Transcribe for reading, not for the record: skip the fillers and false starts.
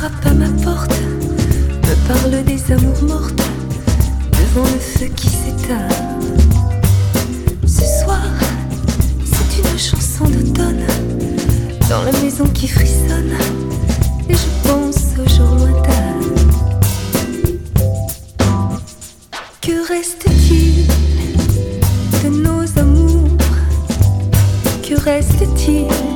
frappe à ma porte, me parle des amours mortes, devant le feu qui s'éteint. Ce soir, c'est une chanson d'automne, dans la maison qui frissonne, et je pense aux jours lointains. Que reste-t-il de nos amours? Que reste-t-il